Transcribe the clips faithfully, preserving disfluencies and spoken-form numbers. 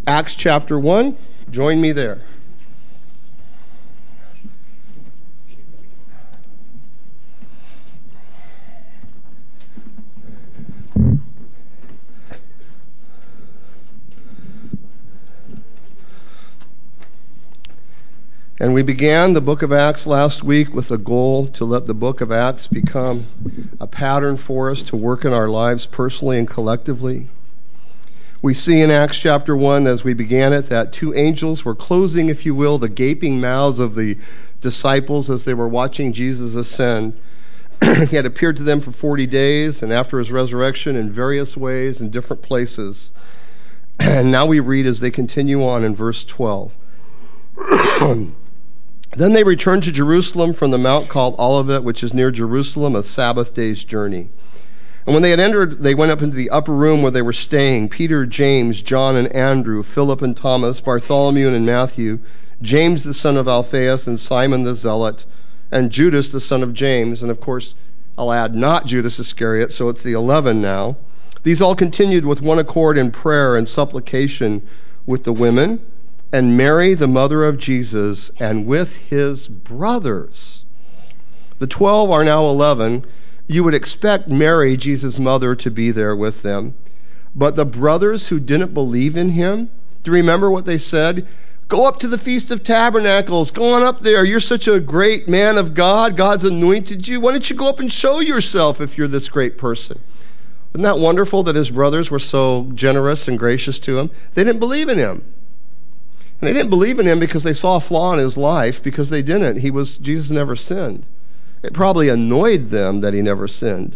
Acts chapter one. Join me there. And we began the book of Acts last week with a goal to let the book of Acts become a pattern for us to work in our lives personally and collectively. We see in Acts chapter one, as we began it, that two angels were closing, if you will, the gaping mouths of the disciples as they were watching Jesus ascend. He had appeared to them for forty days, and after his resurrection in various ways in different places. And now we read as they continue on in verse twelve. Then they returned to Jerusalem from the mount called Olivet, which is near Jerusalem, a Sabbath day's journey. And when they had entered, they went up into the upper room where they were staying, Peter, James, John, and Andrew, Philip and Thomas, Bartholomew and Matthew, James the son of Alphaeus, and Simon the Zealot, and Judas the son of James. And of course, I'll add not Judas Iscariot, so it's the eleven now. These all continued with one accord in prayer and supplication with the women, and Mary, the mother of Jesus, and with his brothers. The twelve are now eleven. You would expect Mary, Jesus' mother, to be there with them. But the brothers who didn't believe in him, do you remember what they said? Go up to the Feast of Tabernacles. Go on up there. You're such a great man of God. God's anointed you. Why don't you go up and show yourself if you're this great person? Isn't that wonderful that his brothers were so generous and gracious to him? They didn't believe in him. And they didn't believe in him because they saw a flaw in his life, because they didn't. He was, Jesus never sinned. It probably annoyed them that he never sinned.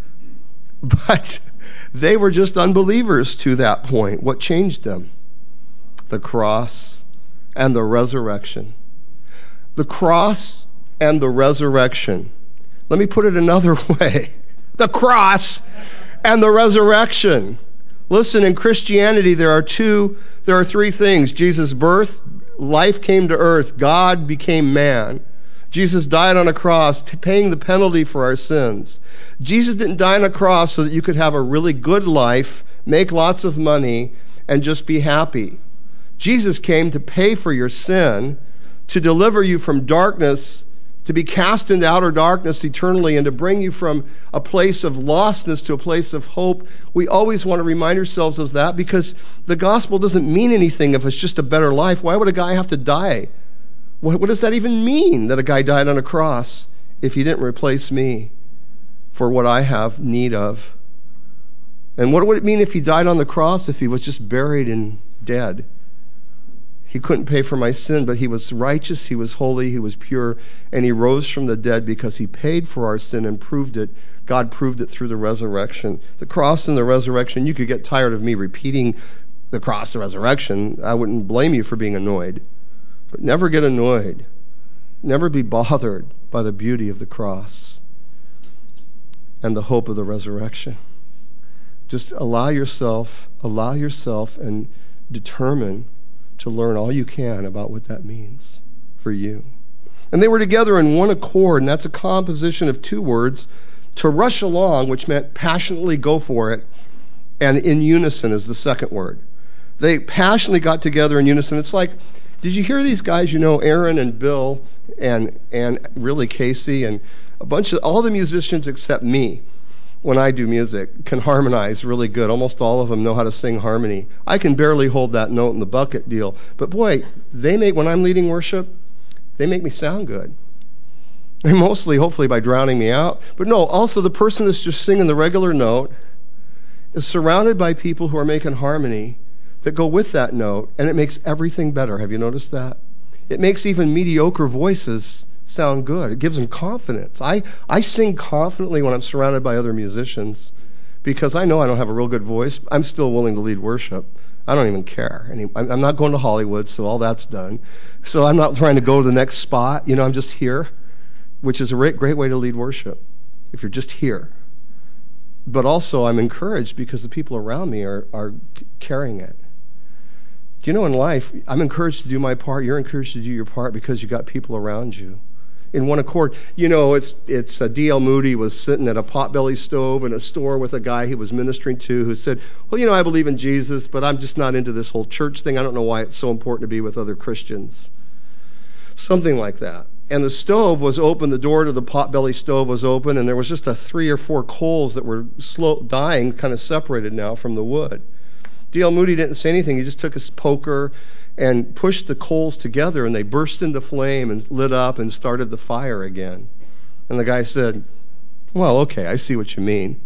But they were just unbelievers to that point. What changed them? The cross and the resurrection. The cross and the resurrection. Let me put it another way. The cross and the resurrection. Listen, in Christianity, there are two, there are three things. Jesus' birth, life came to earth, God became man. Jesus died on a cross, paying the penalty for our sins. Jesus didn't die on a cross so that you could have a really good life, make lots of money, and just be happy. Jesus came to pay for your sin, to deliver you from darkness, to be cast into outer darkness eternally, and to bring you from a place of lostness to a place of hope. We always want to remind ourselves of that, because the gospel doesn't mean anything if it's just a better life. Why would a guy have to die? What, what does that even mean, that a guy died on a cross, if he didn't replace me for what I have need of? And what would it mean if he died on the cross if he was just buried and dead? He couldn't pay for my sin, but he was righteous, he was holy, he was pure, and he rose from the dead because he paid for our sin and proved it. God proved it through the resurrection. The cross and the resurrection, you could get tired of me repeating the cross and resurrection. I wouldn't blame you for being annoyed. But never get annoyed. Never be bothered by the beauty of the cross and the hope of the resurrection. Just allow yourself, allow yourself and determine to learn all you can about what that means for you. And they were together in one accord, and that's a composition of two words, to rush along, which meant passionately go for it, and in unison is the second word. They passionately got together in unison. It's like, did you hear these guys, you know, Aaron and Bill and and really Casey and a bunch of, all the musicians except me, when I do music, can harmonize really good. Almost all of them know how to sing harmony. I can barely hold that note in the bucket deal. But boy, they make, when I'm leading worship, they make me sound good. And mostly, hopefully, by drowning me out. But no, also the person that's just singing the regular note is surrounded by people who are making harmony that go with that note, and it makes everything better. Have you noticed that? It makes even mediocre voices sound good. It gives them confidence. I, I sing confidently when I'm surrounded by other musicians because I know I don't have a real good voice. I'm still willing to lead worship. I don't even care. I'm not going to Hollywood, so all that's done. So I'm not trying to go to the next spot. You know, I'm just here, which is a great, great way to lead worship if you're just here. But also I'm encouraged because the people around me are, are carrying it. Do you know, in life, I'm encouraged to do my part. You're encouraged to do your part because you got people around you. in one accord. You know, it's it's uh, D L Moody was sitting at a potbelly stove in a store with a guy he was ministering to who said, well, you know, I believe in Jesus, but I'm just not into this whole church thing. I don't know why it's so important to be with other Christians. Something like that. And the stove was open, the door to the potbelly stove was open, and there was just a three or four coals that were slow dying, kind of separated now from the wood. D L Moody didn't say anything. He just took his poker and pushed the coals together, and they burst into flame and lit up and started the fire again. And the guy said, well, okay, I see what you mean.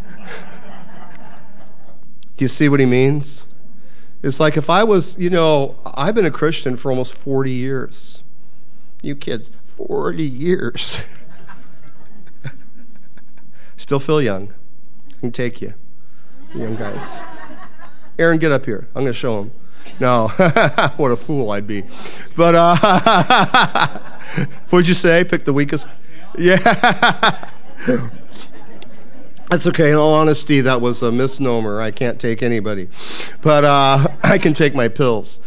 Do you see what he means? It's like if I was, you know, I've been a Christian for almost forty years. You kids, forty years. Still feel young. I can take you, young guys. Aaron, get up here. I'm going to show him. No, what a fool I'd be. But, uh, what'd you say? Pick the weakest? Yeah. That's okay. In all honesty, that was a misnomer. I can't take anybody. But uh, I can take my pills.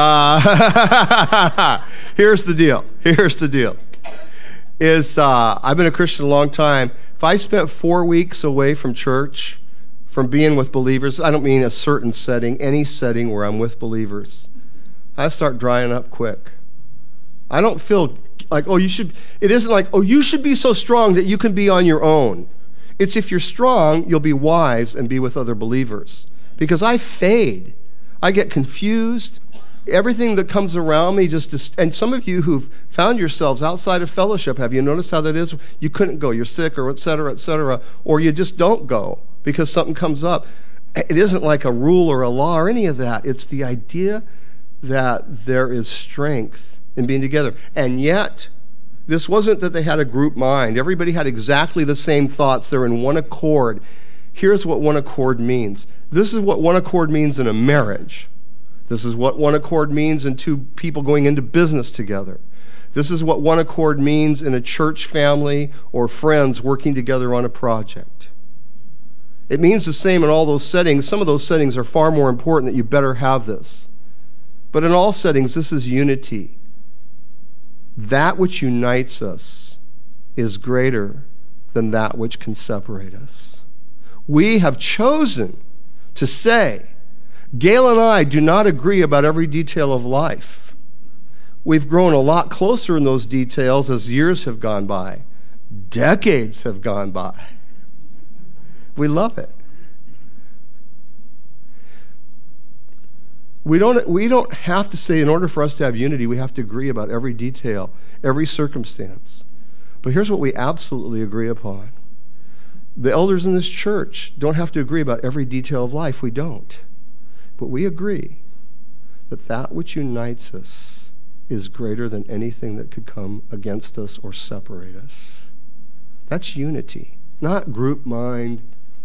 Uh, here's the deal. Here's the deal. Is uh, I've been a Christian a long time. If I spent four weeks away from church, from being with believers, I don't mean a certain setting, any setting where I'm with believers, I start drying up quick. I don't feel like, oh, you should, it isn't like, oh, you should be so strong that you can be on your own. It's if you're strong, you'll be wise and be with other believers. Because I fade. I get confused. Everything that comes around me just, and some of you who've found yourselves outside of fellowship, have you noticed how that is? You couldn't go, you're sick, or et cetera, et cetera, or you just don't go because something comes up. It isn't like a rule or a law or any of that. It's the idea that there is strength in being together. And yet, this wasn't that they had a group mind. Everybody had exactly the same thoughts. They're in one accord. Here's what one accord means. This is what one accord means in a marriage. This is what one accord means in two people going into business together. This is what one accord means in a church family or friends working together on a project. It means the same in all those settings. Some of those settings are far more important that you better have this. But in all settings, this is unity. That which unites us is greater than that which can separate us. We have chosen to say, Gail and I do not agree about every detail of life. We've grown a lot closer in those details as years have gone by. Decades have gone by. We love it. We don't, we don't have to say, in order for us to have unity, we have to agree about every detail, every circumstance. But here's what we absolutely agree upon. The elders in this church don't have to agree about every detail of life. We don't. But we agree that that which unites us is greater than anything that could come against us or separate us. That's unity, not group mind,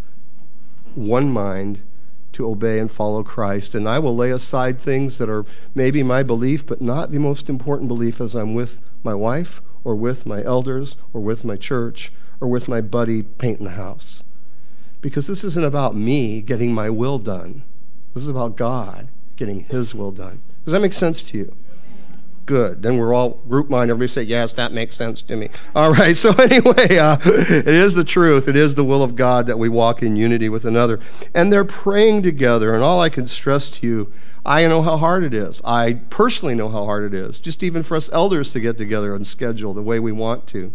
one mind to obey and follow Christ. And I will lay aside things that are maybe my belief, but not the most important belief as I'm with my wife or with my elders or with my church or with my buddy painting the house. Because this isn't about me getting my will done. This is about God getting his will done. Does that make sense to you? Good. Then we're all group mind. Everybody say, yes, that makes sense to me. All right. So anyway, uh, it is the truth. It is the will of God that we walk in unity with another. And they're praying together. And all I can stress to you, I know how hard it is. I personally know how hard it is. Just even for us elders to get together and schedule the way we want to.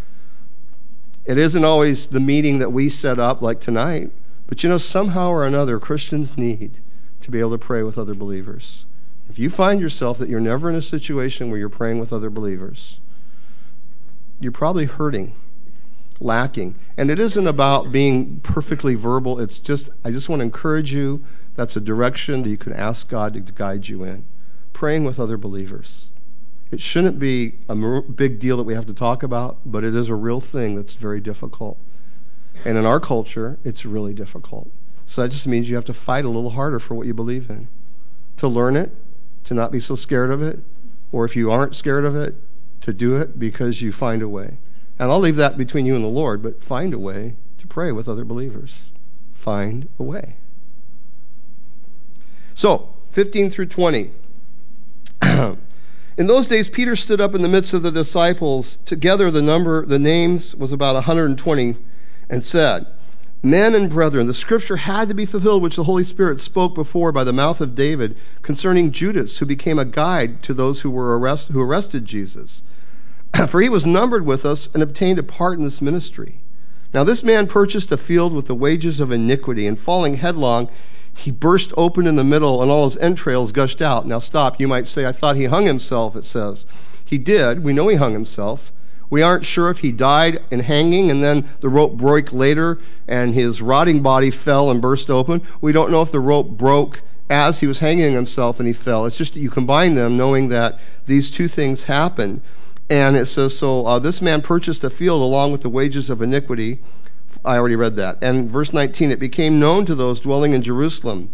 It isn't always the meeting that we set up like tonight. But you know, somehow or another, Christians need to be able to pray with other believers. If you find yourself that you're never in a situation where you're praying with other believers, you're probably hurting, lacking. And it isn't about being perfectly verbal. It's just, I just want to encourage you, that's a direction that you can ask God to guide you in. Praying with other believers. It shouldn't be a big deal that we have to talk about, but it is a real thing that's very difficult. And in our culture, it's really difficult. So that just means you have to fight a little harder for what you believe in. To learn it, to not be so scared of it, or if you aren't scared of it, to do it because you find a way. And I'll leave that between you and the Lord, but find a way to pray with other believers. Find a way. So, fifteen through twenty. In those days, Peter stood up in the midst of the disciples. Together, the number, the names was about one hundred twenty, and said, "Men and brethren, the scripture had to be fulfilled, which the Holy Spirit spoke before by the mouth of David concerning Judas, who became a guide to those who were arrest, who arrested Jesus. For he was numbered with us and obtained a part in this ministry. Now this man purchased a field with the wages of iniquity, and falling headlong, he burst open in the middle, and all his entrails gushed out." Now stop. You might say, "I thought he hung himself," it says. He did. We know he hung himself. We aren't sure if he died in hanging and then the rope broke later and his rotting body fell and burst open. We don't know if the rope broke as he was hanging himself and he fell. It's just that you combine them knowing that these two things happened. And it says, so uh, this man purchased a field along with the wages of iniquity. I already read that. And verse nineteen, it became known to those dwelling in Jerusalem,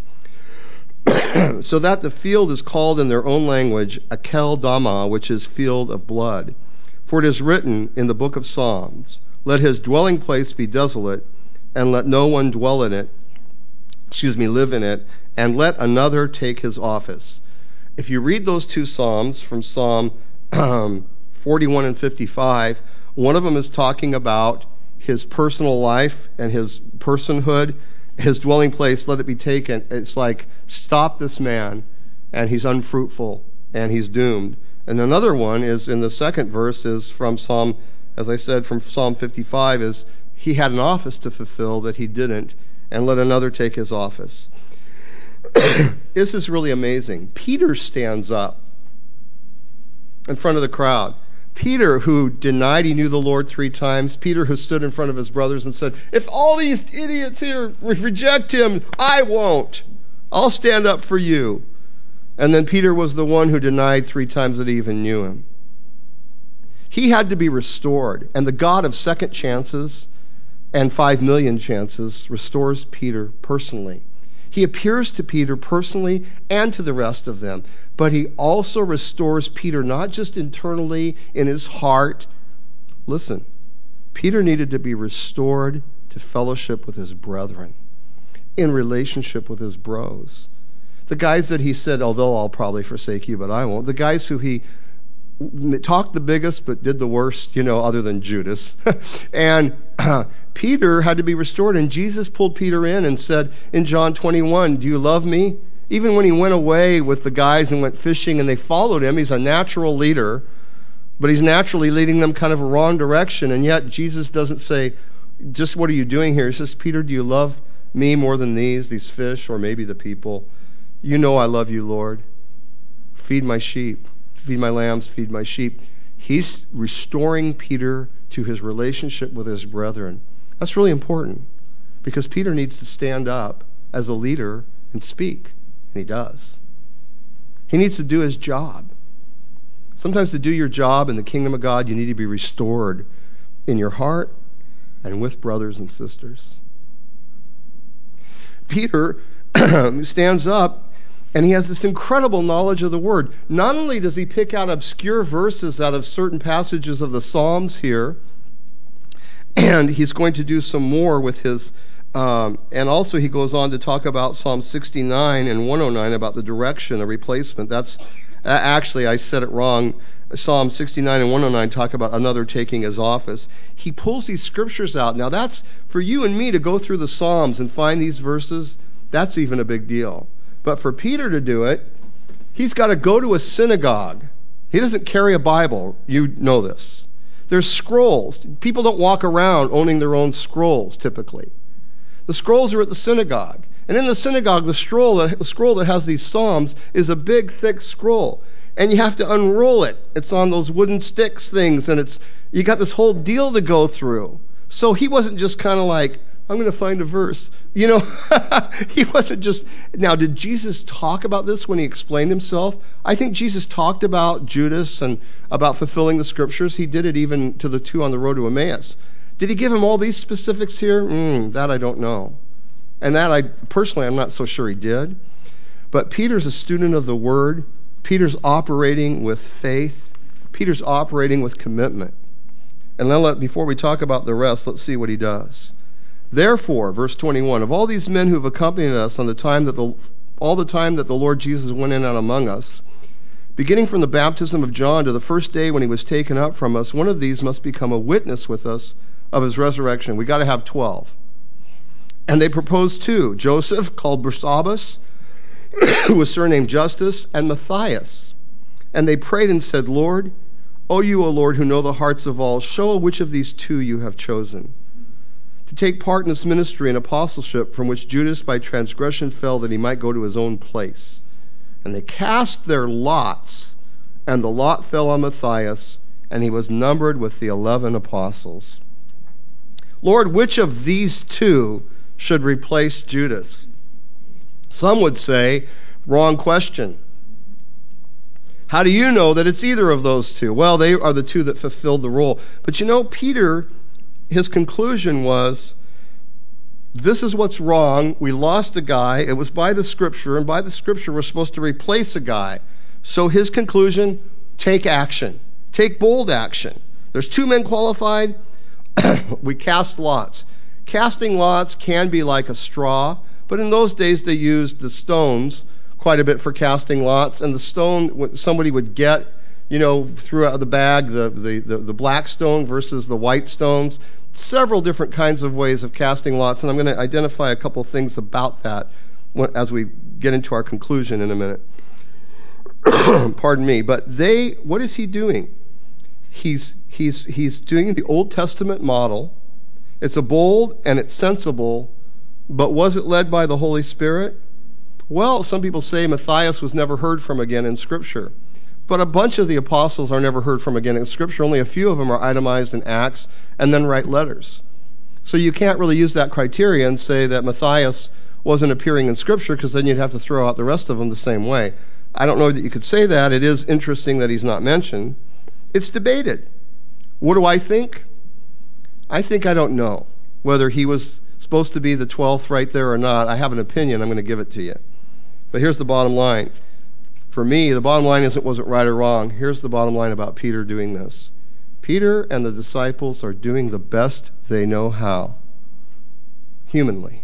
so that the field is called in their own language Akel Dama, which is field of blood. For it is written in the book of Psalms, "Let his dwelling place be desolate, and let no one dwell in it, excuse me, live in it, and let another take his office." If you read those two Psalms from Psalm um, forty-one and fifty-five, one of them is talking about his personal life and his personhood, his dwelling place, let it be taken. It's like, stop this man, and he's unfruitful, and he's doomed. And another one is in the second verse is from Psalm, as I said, from Psalm fifty-five, is he had an office to fulfill that he didn't, and let another take his office. This is really amazing. Peter stands up in front of the crowd. Peter, who denied he knew the Lord three times. Peter, who stood in front of his brothers and said, "If all these idiots here reject him, I won't. I'll stand up for you." And then Peter was the one who denied three times that he even knew him. He had to be restored. And the God of second chances and five million chances restores Peter personally. He appears to Peter personally and to the rest of them, but he also restores Peter not just internally in his heart. Listen, Peter needed to be restored to fellowship with his brethren, in relationship with his bros. The guys that he said, although I'll probably forsake you, but I won't. The guys who he talked the biggest but did the worst, you know, other than Judas. And uh, Peter had to be restored, and Jesus pulled Peter in and said in John twenty-one, "Do you love me?" Even when he went away with the guys and went fishing and they followed him, he's a natural leader, but he's naturally leading them kind of a wrong direction. And yet Jesus doesn't say, "Just what are you doing here?" He says, "Peter, do you love me more than these, these fish, or maybe the people? You know I love you, Lord. Feed my sheep. Feed my lambs, feed my sheep." He's restoring Peter to his relationship with his brethren. That's really important because Peter needs to stand up as a leader and speak, and he does. He needs to do his job. Sometimes to do your job in the kingdom of God, you need to be restored in your heart and with brothers and sisters. Peter stands up, and he has this incredible knowledge of the Word. Not only does he pick out obscure verses out of certain passages of the Psalms here, and he's going to do some more with his, um, and also he goes on to talk about Psalm sixty-nine and one oh nine about the direction, a replacement. That's, uh, actually, I said it wrong. Psalm sixty-nine and one oh nine talk about another taking his office. He pulls these scriptures out. Now that's, for you and me to go through the Psalms and find these verses, that's even a big deal. But for Peter to do it, he's got to go to a synagogue. He doesn't carry a Bible. You know this. There's scrolls. People don't walk around owning their own scrolls, typically. The scrolls are at the synagogue. And in the synagogue, the scroll that, the scroll that has these Psalms is a big, thick scroll. And you have to unroll it. It's on those wooden sticks things, and it's you got this whole deal to go through. So he wasn't just kind of like, I'm going to find a verse. You know, he wasn't just... Now, did Jesus talk about this when he explained himself? I think Jesus talked about Judas and about fulfilling the scriptures. He did it even to the two on the road to Emmaus. Did he give him all these specifics here? Mm, that I don't know. And that I, personally, I'm not so sure he did. But Peter's a student of the Word. Peter's operating with faith. Peter's operating with commitment. And then let, before we talk about the rest, let's see what he does. Therefore, verse twenty-one, of all these men who have accompanied us on the time that the all the time that the Lord Jesus went in and among us, Beginning from the baptism of John to the first day when he was taken up from us, one of these must become a witness with us of his resurrection. We got to have twelve. And they proposed two, Joseph, called Barsabbas, who was surnamed Justus, and Matthias. And they prayed and said, Lord, O you, O Lord, who know the hearts of all, show which of these two you have chosen to take part in this ministry and apostleship from which Judas by transgression fell, that he might go to his own place. And they cast their lots, and the lot fell on Matthias, and he was numbered with the eleven apostles. Lord, which of these two should replace Judas? Some would say, wrong question. How do you know that it's either of those two? Well, they are the two that fulfilled the role. But you know, Peter, his conclusion was, this is what's wrong. We lost a guy. It was by the Scripture, and by the Scripture we're supposed to replace a guy. So his conclusion, take action. Take bold action. There's two men qualified. We cast lots. Casting lots can be like a straw, but in those days they used the stones quite a bit for casting lots, and the stone somebody would get, you know, throughout the bag, the, the, the, the black stone versus the white stones. Several different kinds of ways of casting lots, and I'm going to identify a couple things about that as we get into our conclusion in a minute. Pardon me, but they, what is he doing? He's, he's, he's doing the Old Testament model. It's a bold and it's sensible, but was it led by the Holy Spirit? Well, some people say Matthias was never heard from again in Scripture. But a bunch of the apostles are never heard from again in Scripture. Only a few of them are itemized in Acts and then write letters. So you can't really use that criteria and say that Matthias wasn't appearing in Scripture, because then you'd have to throw out the rest of them the same way. I don't know that you could say that. It is interesting that he's not mentioned. It's debated. What do I think? I think I don't know whether he was supposed to be the twelfth right there or not. I have an opinion. I'm going to give it to you. But here's the bottom line. For me, the bottom line isn't was it right or wrong. Here's the bottom line about Peter doing this. Peter and the disciples are doing the best they know how, humanly.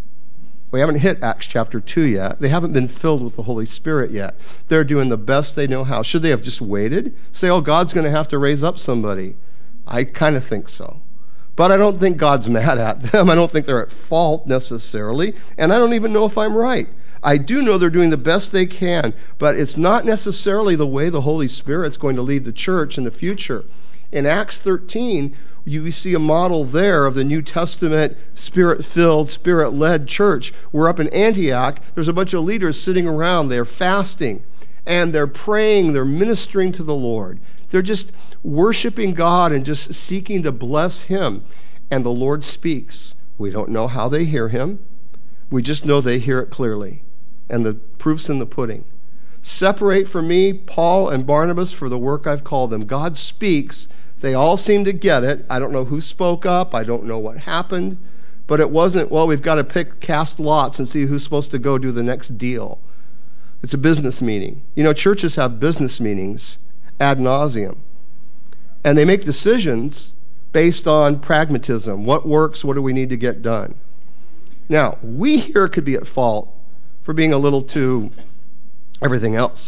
We haven't hit Acts chapter two yet. They haven't been filled with the Holy Spirit yet. They're doing the best they know how. Should they have just waited? Say, oh, God's going to have to raise up somebody. I kind of think so. But I don't think God's mad at them. I don't think they're at fault necessarily. And I don't even know if I'm right. I do know they're doing the best they can, but it's not necessarily the way the Holy Spirit's going to lead the church in the future. In Acts thirteen, you see a model there of the New Testament Spirit-filled, Spirit-led church. We're up in Antioch. There's a bunch of leaders sitting around. They're fasting, and they're praying. They're ministering to the Lord. They're just worshiping God and just seeking to bless Him. And the Lord speaks. We don't know how they hear Him. We just know they hear it clearly. And the proof's in the pudding. Separate from me Paul and Barnabas for the work I've called them. God speaks. They all seem to get it. I don't know who spoke up. I don't know what happened. But it wasn't, well, we've got to pick, cast lots and see who's supposed to go do the next deal. It's a business meeting. You know, churches have business meetings ad nauseum. And they make decisions based on pragmatism. What works? What do we need to get done? Now, we here could be at fault for being a little too everything else.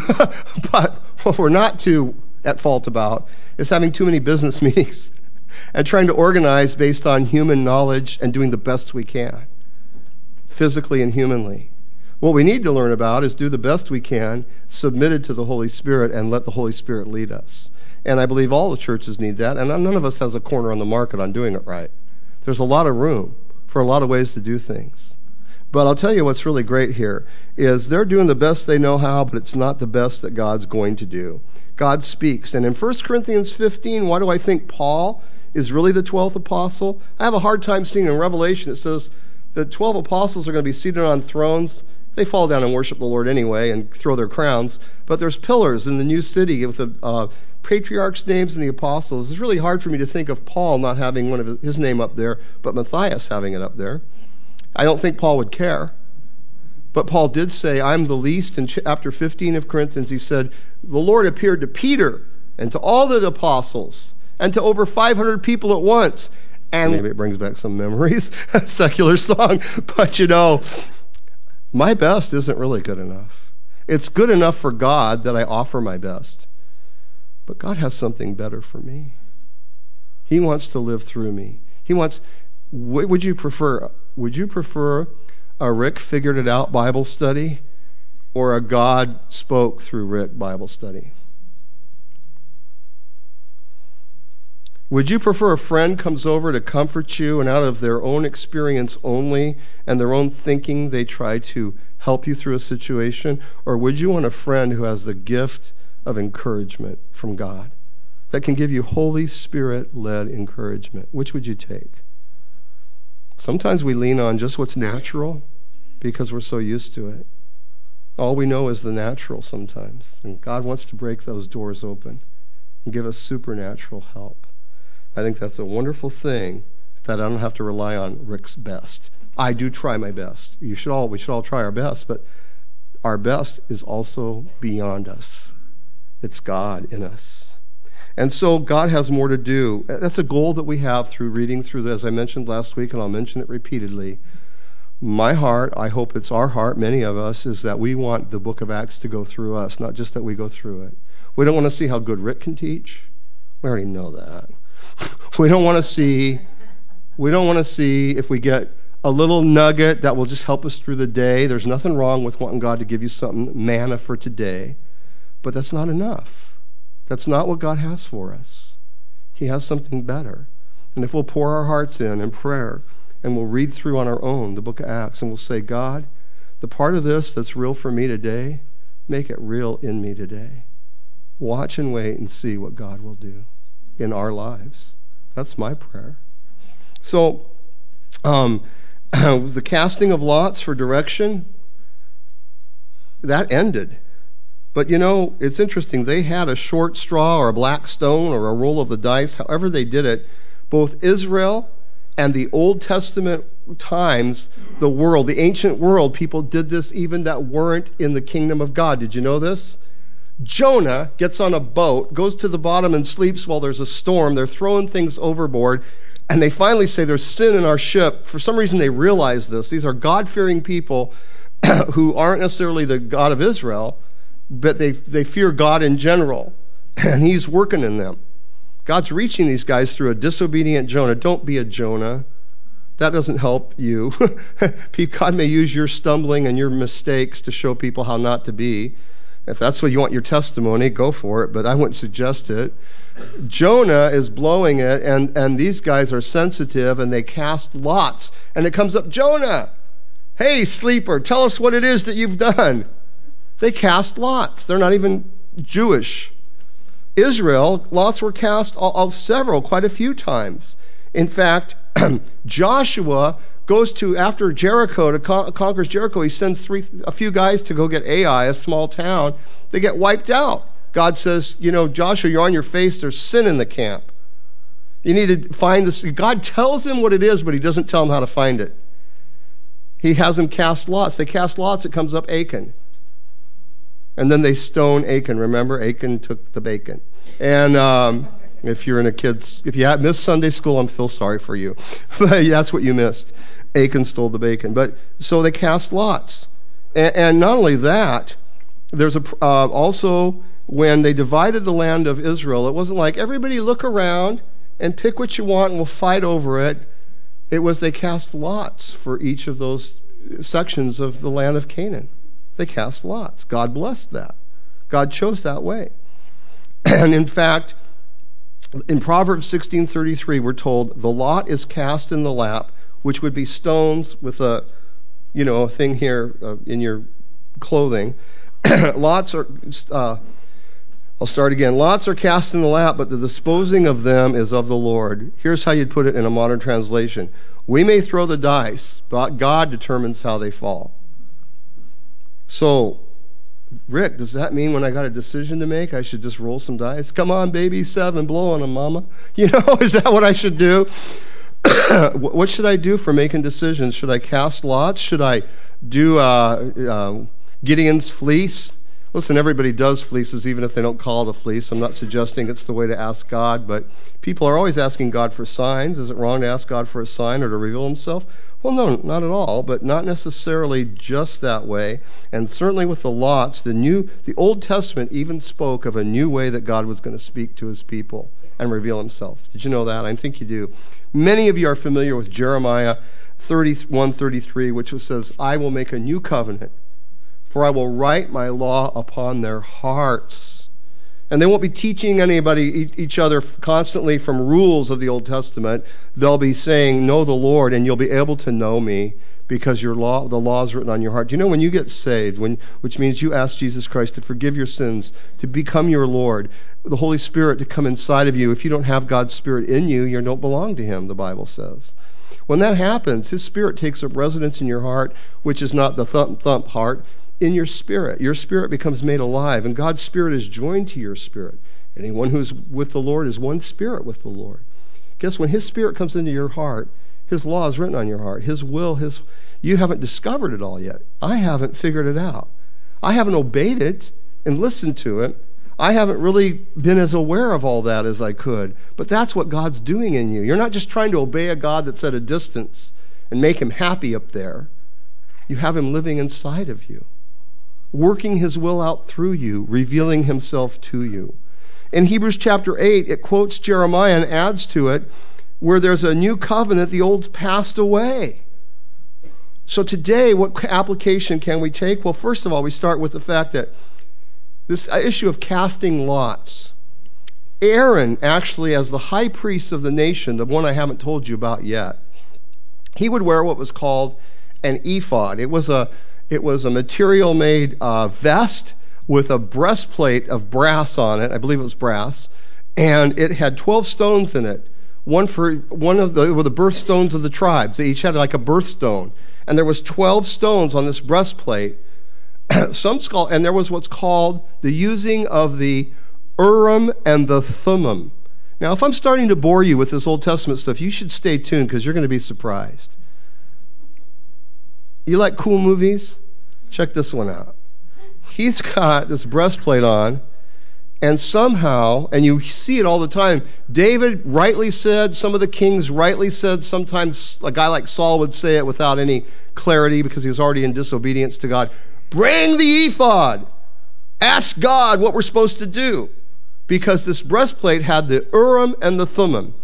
But what we're not too at fault about is having too many business meetings and trying to organize based on human knowledge and doing the best we can, physically and humanly. What we need to learn about is do the best we can, submitted to the Holy Spirit, and let the Holy Spirit lead us. And I believe all the churches need that, and none of us has a corner on the market on doing it right. There's a lot of room for a lot of ways to do things. But I'll tell you what's really great here is they're doing the best they know how, but it's not the best that God's going to do. God speaks. And in First Corinthians fifteen, why do I think Paul is really the twelfth apostle? I have a hard time seeing in Revelation it says the twelve apostles are going to be seated on thrones. They fall down and worship the Lord anyway and throw their crowns. But there's pillars in the new city with the uh, patriarchs' names and the apostles. It's really hard for me to think of Paul not having one of his name up there, but Matthias having it up there. I don't think Paul would care. But Paul did say, I'm the least. In chapter fifteen of Corinthians, he said, the Lord appeared to Peter and to all the apostles and to over five hundred people at once. And maybe it brings back some memories, secular song. But you know, my best isn't really good enough. It's good enough for God that I offer my best. But God has something better for me. He wants to live through me. He wants, what would you prefer? Would you prefer a Rick figured it out Bible study or a God spoke through Rick Bible study? Would you prefer a friend comes over to comfort you and out of their own experience only and their own thinking they try to help you through a situation? Or would you want a friend who has the gift of encouragement from God that can give you Holy Spirit-led encouragement? Which would you take? Sometimes we lean on just what's natural because we're so used to it. All we know is the natural sometimes. And God wants to break those doors open and give us supernatural help. I think that's a wonderful thing that I don't have to rely on Rick's best. I do try my best. You should all, we should all try our best, but our best is also beyond us. It's God in us. And so God has more to do. That's a goal that we have through reading through this, as I mentioned last week, and I'll mention it repeatedly. My heart, I hope it's our heart, many of us, is that we want the book of Acts to go through us, not just that we go through it. We don't want to see how good Rick can teach. We already know that. We don't want to see, we don't want to see if we get a little nugget that will just help us through the day. There's nothing wrong with wanting God to give you something, manna for today. But that's not enough. That's not what God has for us. He has something better. And if we'll pour our hearts in in prayer and we'll read through on our own the book of Acts and we'll say, God, the part of this that's real for me today, make it real in me today. Watch and wait and see what God will do in our lives. That's my prayer. So, um, the casting of lots for direction, that ended. But you know, it's interesting. They had a short straw or a black stone or a roll of the dice. However they did it, both Israel and the Old Testament times, the world, the ancient world, people did this even that weren't in the kingdom of God. Did you know this? Jonah gets on a boat, goes to the bottom and sleeps while there's a storm. They're throwing things overboard. And they finally say there's sin in our ship. For some reason they realize this. These are God-fearing people who aren't necessarily the God of Israel, but they, they fear God in general. And he's working in them. God's reaching these guys through a disobedient Jonah. Don't be a Jonah. That doesn't help you. God may use your stumbling and your mistakes to show people how not to be. If that's what you want your testimony, go for it, but I wouldn't suggest it. Jonah is blowing it, and, and these guys are sensitive, and they cast lots. And it comes up, Jonah, hey, sleeper, tell us what it is that you've done. They cast lots. They're not even Jewish. Israel, lots were cast all, all, several, quite a few times. In fact, Joshua goes to, after Jericho, to con- conquers Jericho, he sends three, a few guys to go get Ai, a small town. They get wiped out. God says, you know, Joshua, you're on your face. There's sin in the camp. You need to find this. God tells him what it is, but he doesn't tell him how to find it. He has them cast lots. They cast lots. It comes up Achan. And then they stone Achan. Remember, Achan took the bacon. And um, if you're in a kid's, if you missed Sunday school, I'm still sorry for you. But that's what you missed. Achan stole the bacon. But so they cast lots. And, and not only that, there's a uh, also when they divided the land of Israel, it wasn't like everybody look around and pick what you want and we'll fight over it. It was they cast lots for each of those sections of the land of Canaan. They cast lots. God blessed that. God chose that way. And in fact, in Proverbs sixteen thirty-three, we're told the lot is cast in the lap, which would be stones with a, you know, a thing here uh, in your clothing. Lots are, uh, I'll start again. Lots are cast in the lap, but the disposing of them is of the Lord. Here's how you'd put it in a modern translation. We may throw the dice, but God determines how they fall. So, Rick, does that mean when I got a decision to make, I should just roll some dice? Come on, baby, seven, blow on them, mama. You know, is that what I should do? What should I do for making decisions? Should I cast lots? Should I do uh, uh, Gideon's fleece? Listen, everybody does fleeces, even if they don't call it a fleece. I'm not suggesting it's the way to ask God, but people are always asking God for signs. Is it wrong to ask God for a sign or to reveal himself? Well, no, not at all, but not necessarily just that way. And certainly with the lots, the new, the Old Testament even spoke of a new way that God was going to speak to his people and reveal himself. Did you know that? I think you do. Many of you are familiar with Jeremiah thirty-one thirty-three, which says, I will make a new covenant, for I will write my law upon their hearts. And they won't be teaching anybody, each other constantly from rules of the Old Testament. They'll be saying, know the Lord, and you'll be able to know me because your law, the law is written on your heart. Do you know when you get saved, when, which means you ask Jesus Christ to forgive your sins, to become your Lord, the Holy Spirit to come inside of you. If you don't have God's Spirit in you, you don't belong to him, the Bible says. When that happens, his Spirit takes up residence in your heart, which is not the thump-thump heart, in your spirit. Your spirit becomes made alive, and God's Spirit is joined to your spirit. Anyone who's with the Lord is one spirit with the Lord. Guess when his Spirit comes into your heart, his law is written on your heart. His will, his you haven't discovered it all yet. I haven't figured it out. I haven't obeyed it and listened to it. I haven't really been as aware of all that as I could. But that's what God's doing in you. You're not just trying to obey a God that's at a distance and make him happy up there. You have him living inside of you, working his will out through you, revealing himself to you. In Hebrews chapter eight, it quotes Jeremiah and adds to it, where there's a new covenant, the old's passed away. So today, what application can we take? Well, first of all, we start with the fact that this issue of casting lots. Aaron, actually, as the high priest of the nation, the one I haven't told you about yet, he would wear what was called an ephod. It was a It was a material-made uh, vest with a breastplate of brass on it. I believe it was brass. And it had twelve stones in it. One for one of the were the birthstones of the tribes. They each had like a birthstone. And there was twelve stones on this breastplate. Some skull, and there was what's called the using of the Urim and the Thummim. Now, if I'm starting to bore you with this Old Testament stuff, you should stay tuned because you're going to be surprised. You like cool movies? Check this one out. He's got this breastplate on, and somehow, and you see it all the time, David rightly said, some of the kings rightly said, sometimes a guy like Saul would say it without any clarity because he was already in disobedience to God. Bring the ephod. Ask God what we're supposed to do. Because this breastplate had the Urim and the Thummim.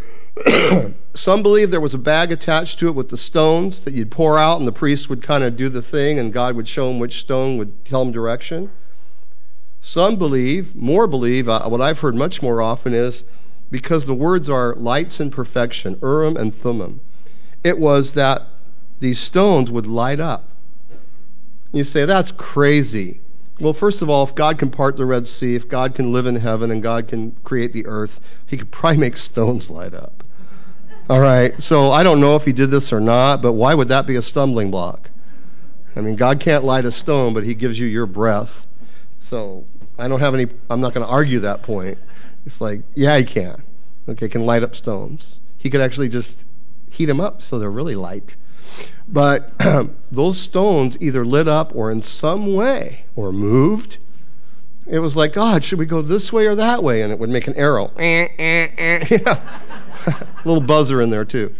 Some believe there was a bag attached to it with the stones that you'd pour out, and the priest would kind of do the thing, and God would show him which stone would tell him direction. Some believe, more believe, uh, what I've heard much more often is, because the words are lights and perfection, Urim and Thummim, it was that these stones would light up. You say, that's crazy. Well, first of all, if God can part the Red Sea, if God can live in heaven and God can create the earth, he could probably make stones light up. All right, so I don't know if he did this or not, but why would that be a stumbling block? I mean, God can't light a stone, but he gives you your breath. So I don't have any, I'm not going to argue that point. It's like, yeah, he can. Okay, can light up stones. He could actually just heat them up so they're really light. But those stones either lit up or in some way or moved. It was like, God, should we go this way or that way? And it would make an arrow. Yeah. A little buzzer in there too.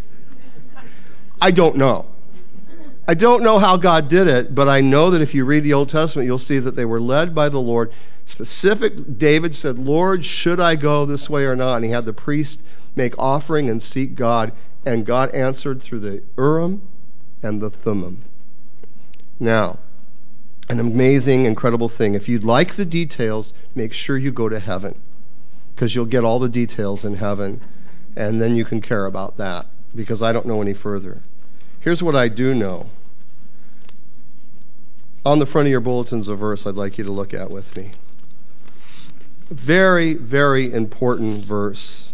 I don't know. I don't know how God did it, but I know that if you read the Old Testament, you'll see that they were led by the Lord. Specific, David said, Lord, should I go this way or not? And he had the priest make offering and seek God, and God answered through the Urim and the Thummim. Now, an amazing, incredible thing. If you'd like the details, make sure you go to heaven, because you'll get all the details in heaven, and then you can care about that, because I don't know any further. Here's what I do know. On the front of your bulletin's a verse I'd like you to look at with me. Very, very important verse.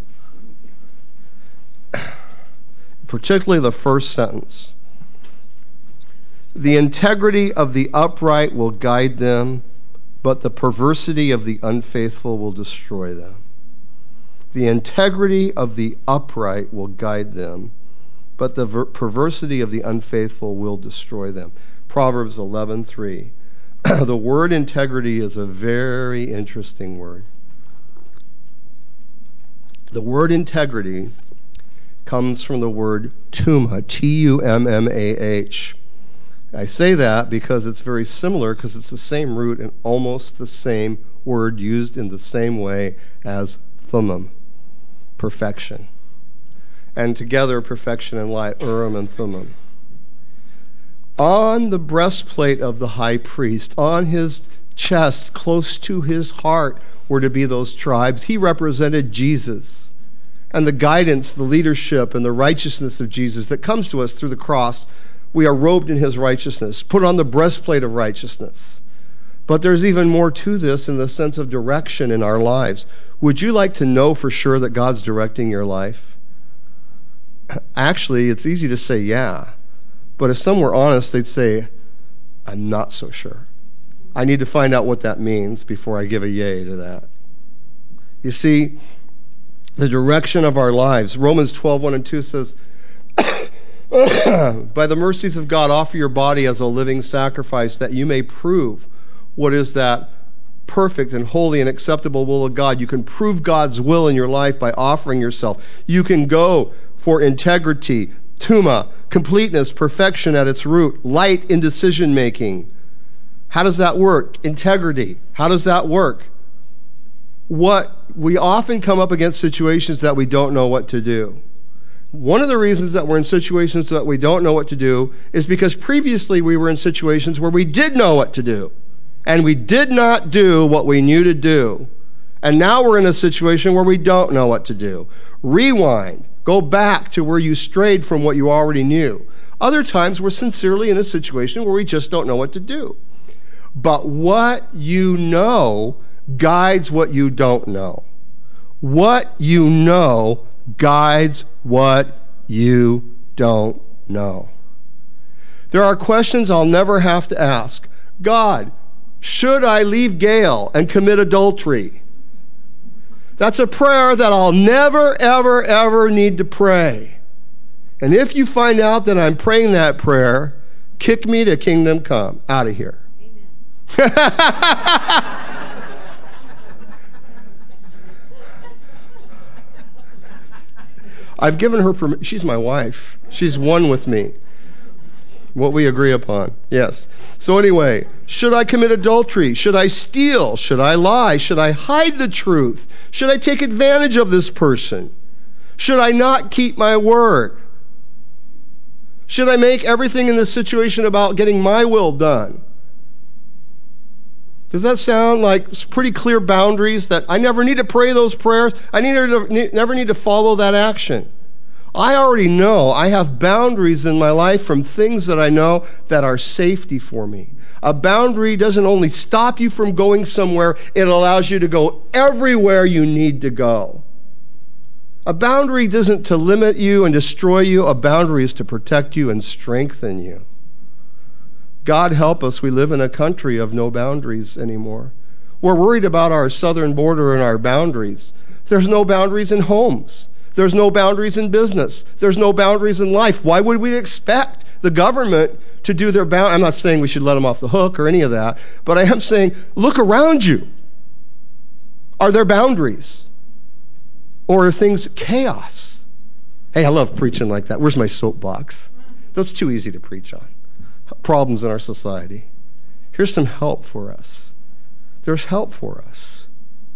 Particularly the first sentence. The integrity of the upright will guide them, but the perversity of the unfaithful will destroy them. The integrity of the upright will guide them, but the ver- perversity of the unfaithful will destroy them. Proverbs eleven three. The word integrity is a very interesting word. The word integrity comes from the word tumah, T U M M A H. I say that because it's very similar, because it's the same root and almost the same word used in the same way as thummim, perfection. And together, perfection and light, Urim and Thummim. On the breastplate of the high priest, on his chest, close to his heart, were to be those tribes. He represented Jesus and the guidance, the leadership, and the righteousness of Jesus that comes to us through the cross. We are robed in his righteousness, put on the breastplate of righteousness. But there's even more to this in the sense of direction in our lives. Would you like to know for sure that God's directing your life? Actually, it's easy to say yeah. But if some were honest, they'd say, I'm not so sure. I need to find out what that means before I give a yay to that. You see, the direction of our lives. Romans twelve, one and two says, by the mercies of God, offer your body as a living sacrifice, that you may prove what is that perfect and holy and acceptable will of God. You can prove God's will in your life by offering yourself. You can go for integrity, tumah, completeness, perfection at its root, light in decision making. How does that work? Integrity. How does that work? What we often come up against situations that we don't know what to do. One of the reasons that we're in situations that we don't know what to do is because previously we were in situations where we did know what to do, and we did not do what we knew to do. And now we're in a situation where we don't know what to do. Rewind. Go back to where you strayed from what you already knew. Other times we're sincerely in a situation where we just don't know what to do. But what you know guides what you don't know. What you know guides what you don't know. There are questions I'll never have to ask. God, should I leave Gail and commit adultery? That's a prayer that I'll never, ever, ever need to pray. And if you find out that I'm praying that prayer, kick me to kingdom come. Out of here. Amen. I've given her permission. She's my wife. She's one with me. What we agree upon. Yes. So anyway, should I commit adultery? Should I steal? Should I lie? Should I hide the truth? Should I take advantage of this person? Should I not keep my word? Should I make everything in this situation about getting my will done? Does that sound like pretty clear boundaries that I never need to pray those prayers? I never, never need to follow that action. I already know I have boundaries in my life from things that I know that are safety for me. A boundary doesn't only stop you from going somewhere, it allows you to go everywhere you need to go. A boundary isn't to limit you and destroy you. A boundary is to protect you and strengthen you. God help us, we live in a country of no boundaries anymore. We're worried about our southern border and our boundaries. There's no boundaries in homes. There's no boundaries in business. There's no boundaries in life. Why would we expect the government to do their bound? I'm not saying we should let them off the hook or any of that, but I am saying, look around you. Are there boundaries? Or are things chaos? Hey, I love preaching like that. Where's my soapbox? That's too easy to preach on. Problems in our society. Here's some help for us. There's help for us.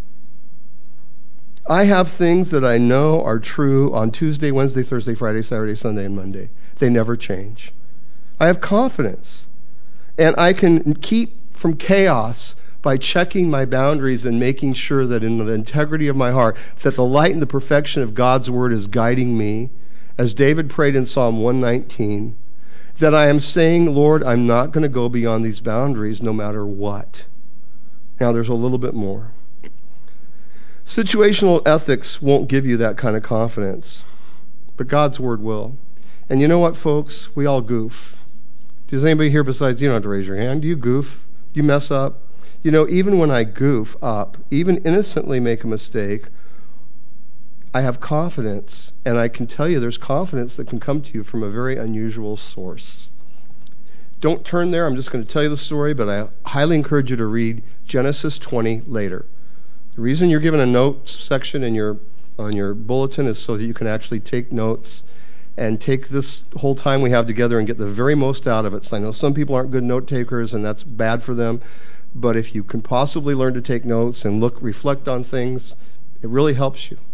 I have things that I know are true on Tuesday, Wednesday, Thursday, Friday, Saturday, Sunday, and Monday. They never change. I have confidence. And I can keep from chaos by checking my boundaries and making sure that in the integrity of my heart, that the light and the perfection of God's word is guiding me, as David prayed in Psalm one nineteen, that I am saying, Lord, I'm not going to go beyond these boundaries no matter what. Now, there's a little bit more. Situational ethics won't give you that kind of confidence, but God's word will. And you know what, folks? We all goof. Does anybody here besides, you don't have to raise your hand, do you goof? Do you mess up? You know, even when I goof up, even innocently make a mistake, I have confidence, and I can tell you there's confidence that can come to you from a very unusual source. Don't turn there. I'm just going to tell you the story, but I highly encourage you to read Genesis twenty later. The reason you're given a notes section in your on your bulletin is so that you can actually take notes and take this whole time we have together and get the very most out of it. So I know some people aren't good note takers, and that's bad for them. But if you can possibly learn to take notes and look, reflect on things, it really helps you.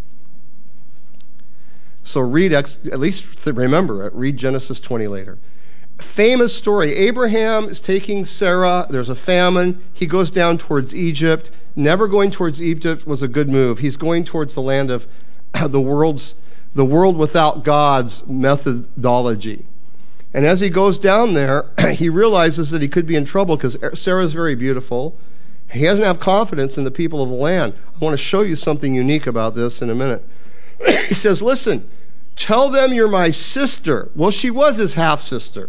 So read, at least remember it, read Genesis twenty later. Famous story. Abraham is taking Sarah. There's a famine. He goes down towards Egypt. Never going towards Egypt was a good move. He's going towards the land of the world's, the world without God's methodology. And as he goes down there, he realizes that he could be in trouble because Sarah's very beautiful. He doesn't have confidence in the people of the land. I want to show you something unique about this in a minute. He says, listen, tell them you're my sister. Well, she was his half-sister.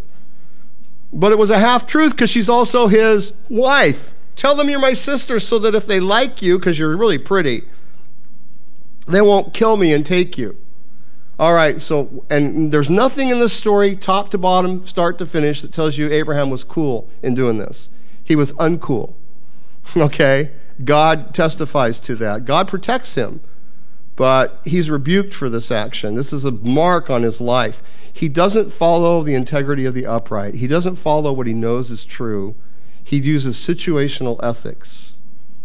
But it was a half-truth because she's also his wife. Tell them you're my sister so that if they like you, because you're really pretty, they won't kill me and take you. All right, so, and there's nothing in this story, top to bottom, start to finish, that tells you Abraham was cool in doing this. He was uncool. Okay? God testifies to that. God protects him, but he's rebuked for this action. This is a mark on his life. He doesn't follow the integrity of the upright. He doesn't follow what he knows is true. He uses situational ethics.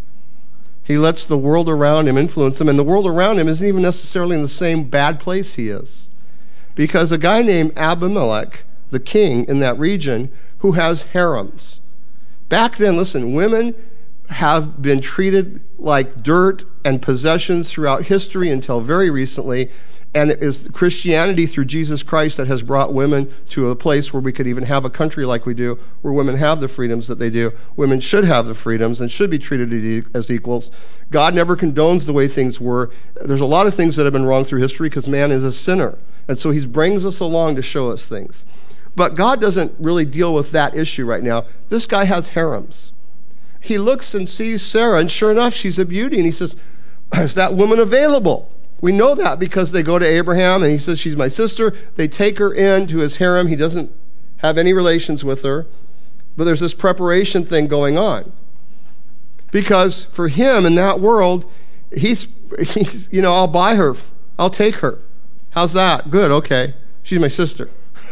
He lets the world around him influence him, and the world around him isn't even necessarily in the same bad place he is. Because a guy named Abimelech, the king in that region, who has harems. Back then, listen, women have been treated like dirt and possessions throughout history until very recently. And it is Christianity through Jesus Christ that has brought women to a place where we could even have a country like we do, where women have the freedoms that they do. Women should have the freedoms and should be treated as equals. God never condones the way things were. There's a lot of things that have been wrong through history because man is a sinner. And so he brings us along to show us things. But God doesn't really deal with that issue right now. This guy has harems. He looks and sees Sarah, and sure enough, she's a beauty. And he says, is that woman available? We know that because they go to Abraham and he says, she's my sister. They take her into his harem. He doesn't have any relations with her. But there's this preparation thing going on. Because for him in that world, he's, he's you know, I'll buy her. I'll take her. How's that? Good, okay. She's my sister.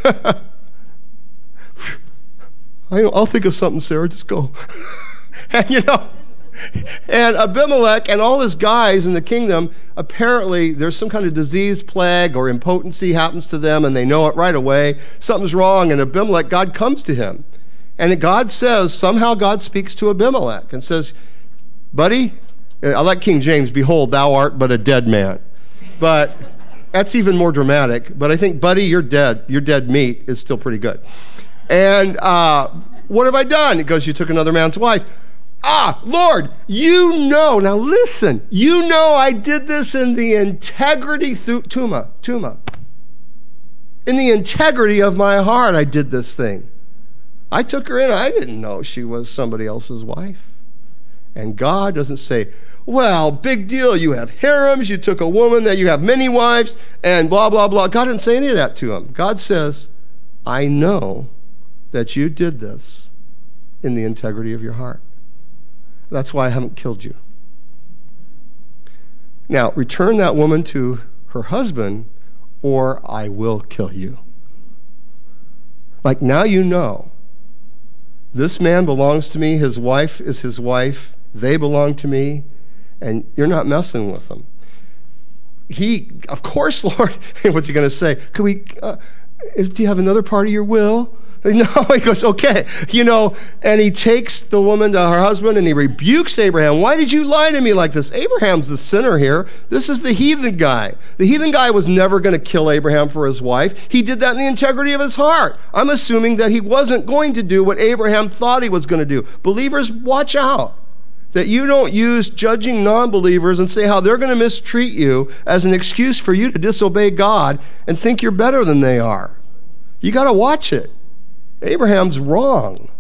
I'll think of something, Sarah. Just go. And, you know, and Abimelech and all his guys in the kingdom, apparently there's some kind of disease, plague, or impotency happens to them, and they know it right away. Something's wrong, and Abimelech, God comes to him. And God says, somehow God speaks to Abimelech and says, buddy, I like King James, behold, thou art but a dead man. But that's even more dramatic. But I think, buddy, you're dead. Your dead meat is still pretty good. And uh, what have I done? He goes, you took another man's wife. Ah, Lord, you know, now listen, you know I did this in the integrity, th- tuma, tuma. In the integrity of my heart, I did this thing. I took her in. I didn't know she was somebody else's wife. And God doesn't say, well, big deal, you have harems, you took a woman that you have many wives, and blah, blah, blah. God didn't say any of that to him. God says, I know that you did this in the integrity of your heart. That's why I haven't killed you. Now, return that woman to her husband, or I will kill you. Like, now you know. This man belongs to me. His wife is his wife. They belong to me. And you're not messing with them. He, of course, Lord, what's he going to say? Could we, uh, is, do you have another part of your will? No, he goes, okay, you know, and he takes the woman to her husband and he rebukes Abraham. Why did you lie to me like this? Abraham's the sinner here. This is the heathen guy. The heathen guy was never going to kill Abraham for his wife. He did that in the integrity of his heart. I'm assuming that he wasn't going to do what Abraham thought he was going to do. Believers, watch out that you don't use judging non-believers and say how they're going to mistreat you as an excuse for you to disobey God and think you're better than they are. You got to watch it. Abraham's wrong.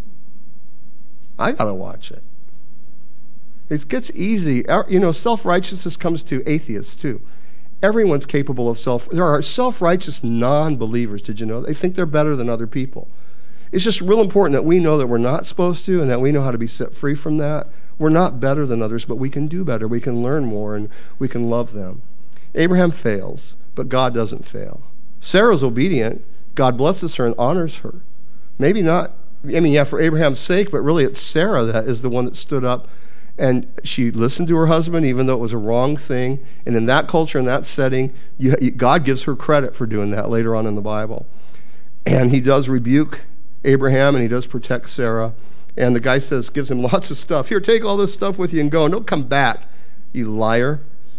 I got to watch it. It gets easy. You know, self-righteousness comes to atheists too. Everyone's capable of self. There are self-righteous non-believers, did you know? They think they're better than other people. It's just real important that we know that we're not supposed to and that we know how to be set free from that. We're not better than others, but we can do better. We can learn more, and we can love them. Abraham fails, but God doesn't fail. Sarah's obedient. God blesses her and honors her. Maybe not, I mean, yeah, for Abraham's sake, but really it's Sarah that is the one that stood up, and she listened to her husband, even though it was a wrong thing. And in that culture, in that setting, you, you, God gives her credit for doing that later on in the Bible. And he does rebuke Abraham, and he does protect Sarah. And the guy says, gives him lots of stuff. Here, take all this stuff with you and go, and don't come back, you liar.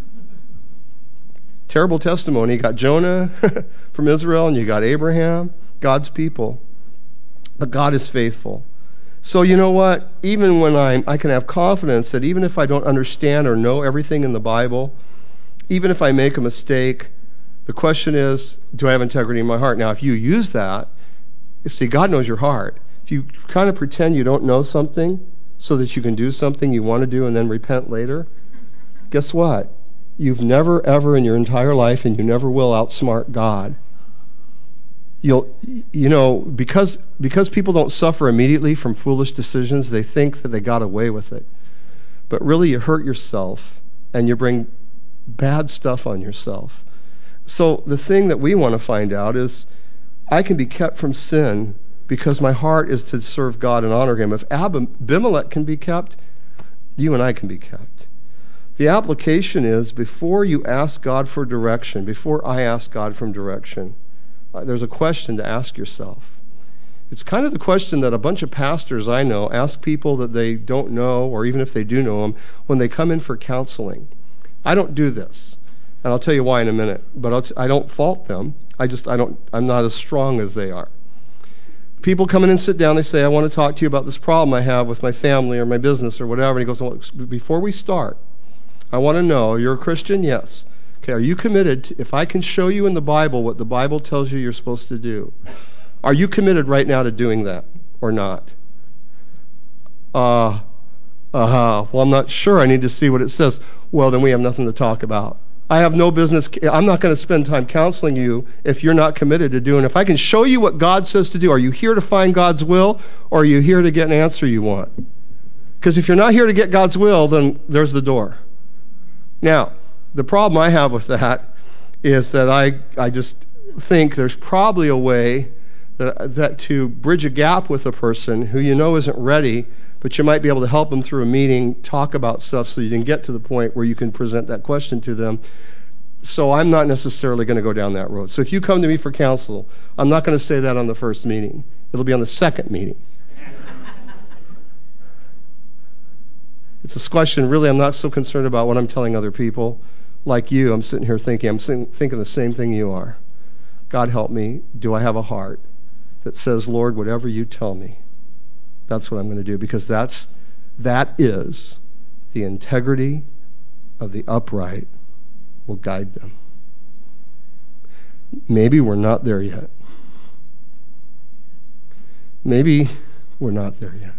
Terrible testimony. You got Jonah from Israel, and you got Abraham, God's people. But God is faithful. So you know what? Even when I'm, I can have confidence that even if I don't understand or know everything in the Bible, even if I make a mistake, the question is, do I have integrity in my heart? Now, if you use that, you see, God knows your heart. If you kind of pretend you don't know something so that you can do something you want to do and then repent later, guess what? You've never, ever in your entire life, and you never will, outsmart God. You'll, you know, because because people don't suffer immediately from foolish decisions, they think that they got away with it. But really, you hurt yourself, and you bring bad stuff on yourself. So the thing that we want to find out is, I can be kept from sin because my heart is to serve God and honor him. If Abimelech can be kept, you and I can be kept. The application is, before you ask God for direction, before I ask God for direction, uh, there's a question to ask yourself. It's kind of the question that a bunch of pastors I know ask people that they don't know, or even if they do know them, when they come in for counseling. I don't do this, and I'll tell you why in a minute, but I'll t- I don't fault them. I just, I don't, I'm not as strong as they are. People come in and sit down, they say, I want to talk to you about this problem I have with my family or my business or whatever. And he goes, well, before we start, I want to know, you're a Christian? Yes. Okay, are you committed to, if I can show you in the Bible what the Bible tells you you're supposed to do, are you committed right now to doing that or not? Uh, uh-huh. Well, I'm not sure. I need to see what it says. Well, then we have nothing to talk about. I have no business, I'm not going to spend time counseling you if you're not committed to doing it. If I can show you what God says to do, are you here to find God's will, or are you here to get an answer you want? Because if you're not here to get God's will, then there's the door. Now, the problem I have with that is that I, I just think there's probably a way that, that to bridge a gap with a person who you know isn't ready, but you might be able to help them through a meeting, talk about stuff so you can get to the point where you can present that question to them. So I'm not necessarily going to go down that road. So if you come to me for counsel, I'm not going to say that on the first meeting. It'll be on the second meeting. It's a question, really, I'm not so concerned about what I'm telling other people. Like you, I'm sitting here thinking, I'm sitting, thinking the same thing you are. God help me, do I have a heart that says, Lord, whatever you tell me, that's what I'm going to do, because that's, that is the integrity of the upright will guide them. Maybe we're not there yet. Maybe we're not there yet.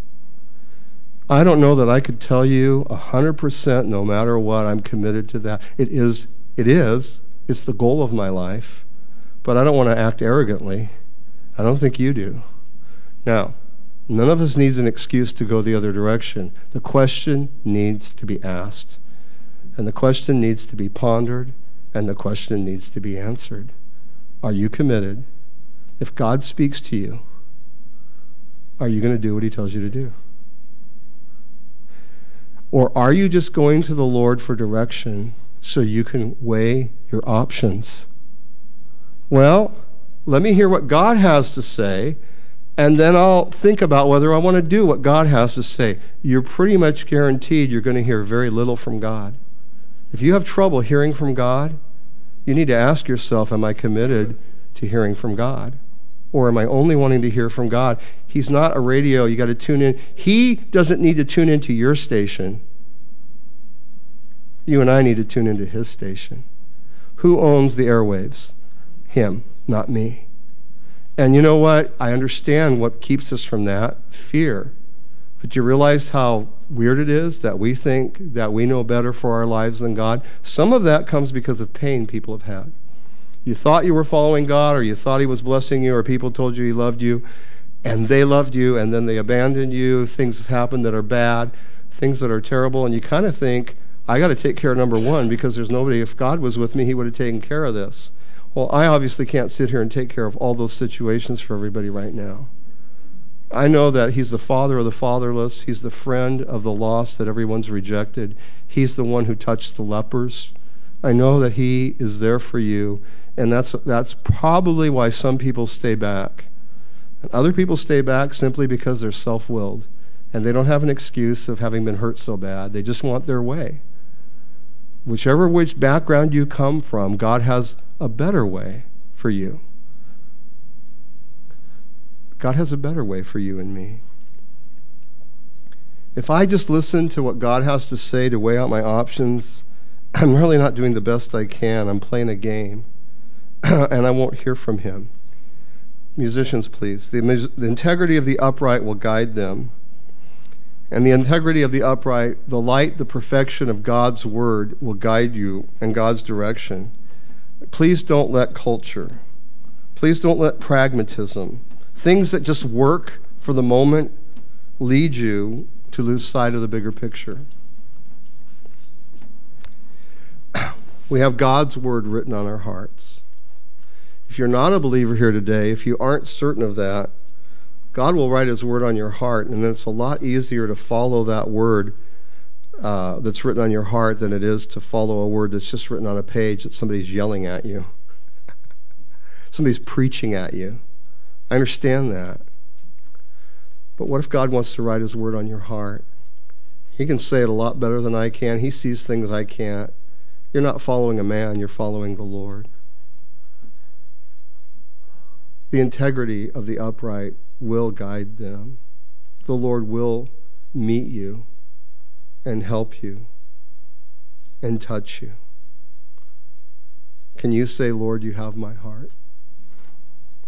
I don't know that I could tell you one hundred percent, no matter what, I'm committed to that. It is, it is, it's the goal of my life, but I don't want to act arrogantly. I don't think you do. Now, none of us needs an excuse to go the other direction. The question needs to be asked, and the question needs to be pondered, and the question needs to be answered. Are you committed? If God speaks to you, are you going to do what he tells you to do? Or are you just going to the Lord for direction so you can weigh your options? Well, let me hear what God has to say, and then I'll think about whether I want to do what God has to say. You're pretty much guaranteed you're going to hear very little from God. If you have trouble hearing from God, you need to ask yourself, am I committed to hearing from God? Or am I only wanting to hear from God? He's not a radio. You got to tune in. He doesn't need to tune into your station. You and I need to tune into his station. Who owns the airwaves? Him, not me. And you know what? I understand what keeps us from that, fear. But you realize how weird it is that we think that we know better for our lives than God? Some of that comes because of pain people have had. You thought you were following God, or you thought he was blessing you, or people told you he loved you, and they loved you, and then they abandoned you. Things have happened that are bad, things that are terrible, and you kind of think, I got to take care of number one because there's nobody. If God was with me, he would have taken care of this. Well, I obviously can't sit here and take care of all those situations for everybody right now. I know that he's the father of the fatherless. He's the friend of the lost that everyone's rejected. He's the one who touched the lepers. I know that he is there for you, and that's that's probably why some people stay back. And other people stay back simply because they're self-willed, and they don't have an excuse of having been hurt so bad. They just want their way. Whichever which background you come from, God has a better way for you. God has a better way for you and me. If I just listen to what God has to say to weigh out my options, I'm really not doing the best I can. I'm playing a game, and I won't hear from him. Musicians, please. The, the integrity of the upright will guide them. And the integrity of the upright, the light, the perfection of God's word will guide you in God's direction. Please don't let culture, please don't let pragmatism, things that just work for the moment, lead you to lose sight of the bigger picture. We have God's word written on our hearts. If you're not a believer here today, if you aren't certain of that, God will write his word on your heart, and then it's a lot easier to follow that word uh, that's written on your heart than it is to follow a word that's just written on a page that somebody's yelling at you. Somebody's preaching at you. I understand that. But what if God wants to write his word on your heart? He can say it a lot better than I can. He sees things I can't. You're not following a man, you're following the Lord. The integrity of the upright will guide them. The Lord will meet you and help you and touch you. Can you say, Lord, you have my heart?